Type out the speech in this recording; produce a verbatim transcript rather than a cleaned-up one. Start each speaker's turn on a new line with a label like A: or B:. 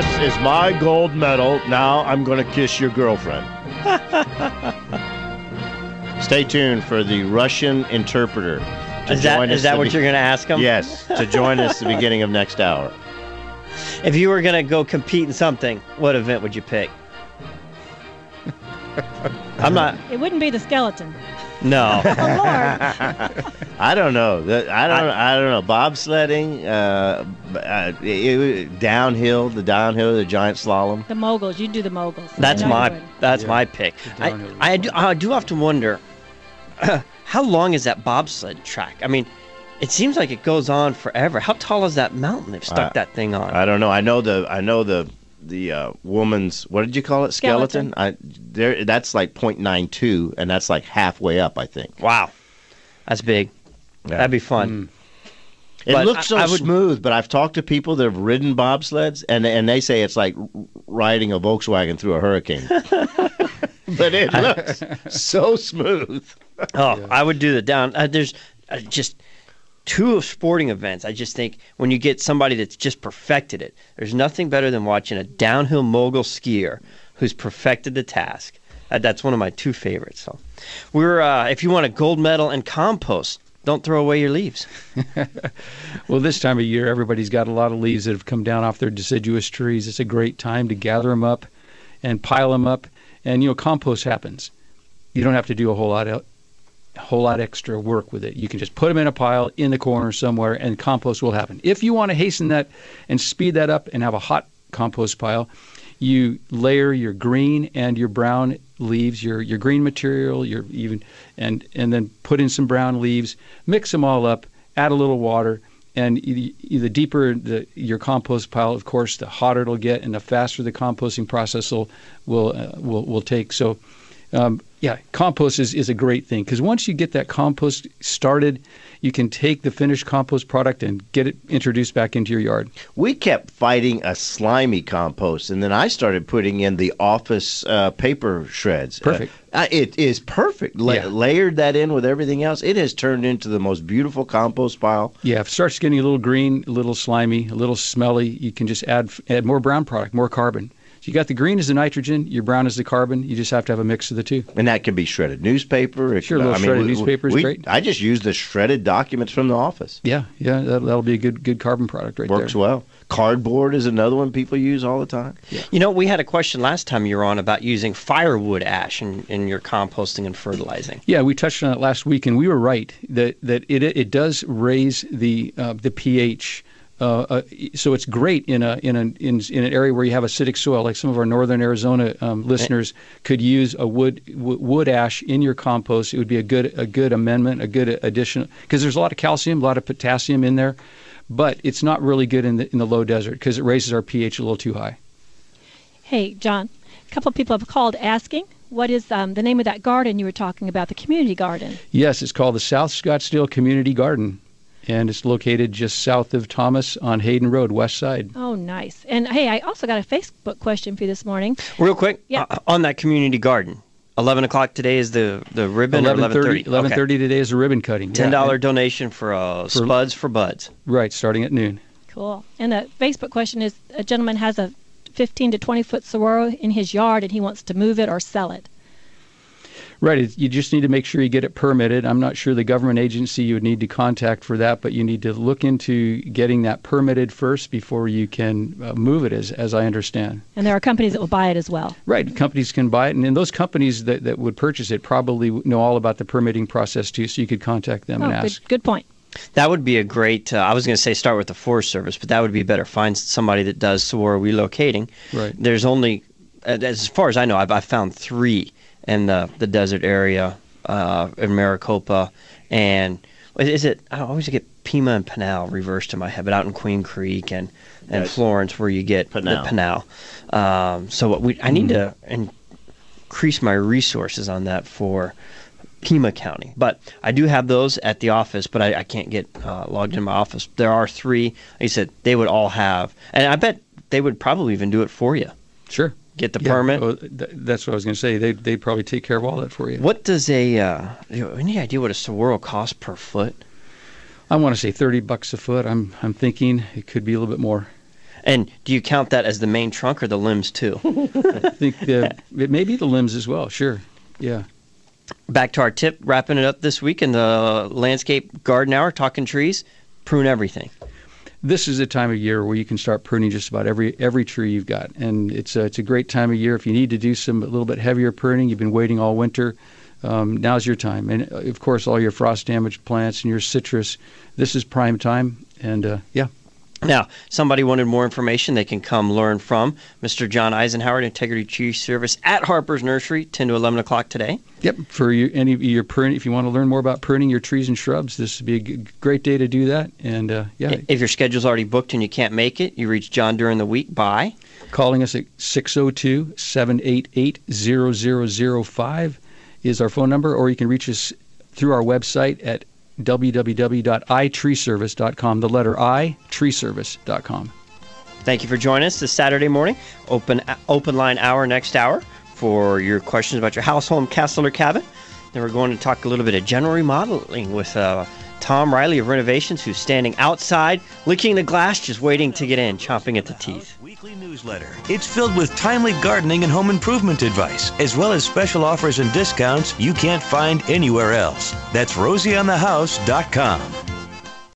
A: This is my gold medal. Now I'm going to kiss your girlfriend. Stay tuned for the Russian interpreter. To
B: is that,
A: join
B: is
A: us
B: that
A: the
B: what
A: be-
B: you're going to ask him?
A: Yes, to join us at the beginning of next hour.
B: If you were going to go compete in something, what event would you pick? I'm not.
C: It wouldn't be the skeleton.
B: No.
C: Oh, Lord.
A: I don't know. That- I don't. I, I don't know. Bobsledding, uh, uh, it, it, downhill, the downhill, the giant slalom.
C: The moguls. You do the moguls.
B: That's
C: I know you
B: my.
C: would.
B: That's
D: Yeah,
B: my pick.
D: the
B: I,
D: downhill
B: I,
D: is
B: do,
D: fun.
B: I do often wonder, how long is that bobsled track? I mean, it seems like it goes on forever. How tall is that mountain they've stuck
A: Uh,
B: that thing on?
A: I don't know. I know the. I know the. The uh, woman's. What did you call it? Skeleton.
C: Skeleton.
A: I there. That's like point nine two, and that's like halfway up. I think.
B: Wow, that's big.
A: Yeah.
B: That'd be fun.
D: Mm.
A: It
B: But
A: looks so
B: I- I would-
A: smooth, but I've talked to people that have ridden bobsleds, and and they say it's like riding a Volkswagen through a hurricane. But it looks so smooth.
B: Oh,
D: Yeah.
B: I would do the down. Uh, there's uh, just two of sporting events. I just think when you get somebody that's just perfected it, there's nothing better than watching a downhill mogul skier who's perfected the task. Uh, that's one of my two favorites. So, we're uh, if you want a gold medal in compost, don't throw away your leaves.
D: Well, this time of year, everybody's got a lot of leaves that have come down off their deciduous trees. It's a great time to gather them up and pile them up. And, you know, compost happens. You don't have to do a whole lot of, a whole lot extra work with it. You can just put them in a pile in the corner somewhere, and compost will happen. If you want to hasten that and speed that up and have a hot compost pile, you layer your green and your brown leaves, your your green material, your even and and then put in some brown leaves, mix them all up, add a little water, and e- e- the deeper the, your compost pile, of course, the hotter it'll get, and the faster the composting process will will uh, will, will take. So, um, yeah, compost is, is a great thing because once you get that compost started, you can take the finished compost product and get it introduced back into your yard.
A: We kept fighting a slimy compost, and then I started putting in the office uh, paper shreds.
D: Perfect.
A: Uh, it is perfect. La-
D: Yeah.
A: Layered that in with everything else. It has turned into the most beautiful compost pile.
D: Yeah, if it starts getting a little green, a little slimy, a little smelly, you can just add add more brown product, more carbon. So you got the green as the nitrogen, your brown as the carbon. You just have to have a mix of the two.
A: And that could be shredded newspaper. It
D: Sure,
A: could-
D: a little shredded
A: we-
D: newspaper is
A: we-
D: great.
A: I just use the shredded documents from the office.
D: Yeah, yeah, that, that'll be a good good carbon product right
A: Works
D: there.
A: well. Cardboard is another one people use all the time.
B: You know, we had a question last time you were on about using firewood ash in, in your composting and fertilizing.
D: Yeah, we touched on it last week, and we were right that that it it does raise the uh, the pH. Uh, uh, so it's great in a in a in, in an area where you have acidic soil, like some of our northern Arizona um, listeners could use a wood w- wood ash in your compost. It would be a good a good amendment, a good addition because there's a lot of calcium, a lot of potassium in there, but it's not really good in the in the low desert because it raises our pH a little too high.
C: Hey, John, a couple of people have called asking, what is um, the name of that garden you were talking about, the community garden?
D: Yes, it's called the South Scottsdale Community Garden, and it's located just south of Thomas on Hayden Road, west side.
C: Oh, nice. And, hey, I also got a Facebook question for you this morning.
B: Real quick,
C: Yeah.
B: uh, on that community garden, eleven o'clock today is the, the ribbon, or eleven thirty?
D: eleven thirty today is a ribbon cutting.
B: ten dollars
D: Yeah,
B: donation for, uh, Spuds for Buds.
D: and- Right, starting at noon.
C: Cool. And the Facebook question is, a gentleman has a fifteen to twenty foot saguaro in his yard and he wants to move it or sell it.
D: Right, it- you just need to make sure you get it permitted. I'm not sure the government agency you would need to contact for that, but you need to look into getting that permitted first before you can uh, move it, as as I understand.
C: And there are companies that will buy it as well.
D: Right, companies can buy it, and, and those companies that, that would purchase it probably know all about the permitting process too, so you could contact them
C: Oh,
D: and
C: good,
D: ask.
C: good point.
B: That would be a great, uh, I was going to say start with the Forest Service, but that would be better. Find somebody that does saguaro relocating.
D: Right.
B: There's only, uh, as far as I know, I've, I've found three in the, the desert area uh, in Maricopa. And is it, I always get Pima and Pinal reversed in my head, but out in Queen Creek and, and
A: Yes.
B: Florence where you get
A: Pinal.
B: the Pinal. Um, so what we, I need to increase my resources on that for Pima County. But I do have those at the office, but I, I can't get uh, logged in my office. There are three. Like I said, they would all have, and I bet they would probably even do it for you.
D: Sure.
B: Get the
D: Yeah,
B: permit.
D: oh, th- that's what I was going to say. They they'd probably take care of all that for you.
B: What does a, uh, you know, any idea what a saguaro costs per foot?
D: I want to say thirty bucks a foot. I'm I'm thinking it could be a little bit more.
B: And do you count that as the main trunk or the limbs too?
D: I think the, it may be the limbs as well. Sure. Yeah.
B: Back to our tip, wrapping it up this week in the Landscape Garden Hour, talking trees, prune everything.
D: This is a time of year where you can start pruning just about every every tree you've got, and it's a, it's a great time of year. If you need to do some a little bit heavier pruning, you've been waiting all winter, um, now's your time. And of course, all your frost damaged plants and your citrus, this is prime time. And uh, yeah.
B: Now, somebody wanted more information, they can come learn from Mister John Eisenhower at Integrity Tree Service at Harper's Nursery, ten to eleven o'clock today.
D: Yep, for your, any of your pruning, if you want to learn more about pruning your trees and shrubs, this would be a g- great day to do that. And uh, yeah,
B: If your schedule's already booked and you can't make it, you reach John during the week by
D: calling us at six oh two, seven eight eight, zero zero zero five is our phone number, or you can reach us through our website at w w w dot i tree service dot com, the letter I, tree service dot com.
B: Thank you for joining us this Saturday morning. Open open line hour next hour for your questions about your house, home, castle, or cabin. Then we're going to talk a little bit of general remodeling with uh, Tom Riley of Renovations, who's standing outside, licking the glass, just waiting to get in, chomping at the teeth.
E: Weekly newsletter. It's filled with timely gardening and home improvement advice, as well as special offers and discounts you can't find anywhere else. That's rosie on the house dot com.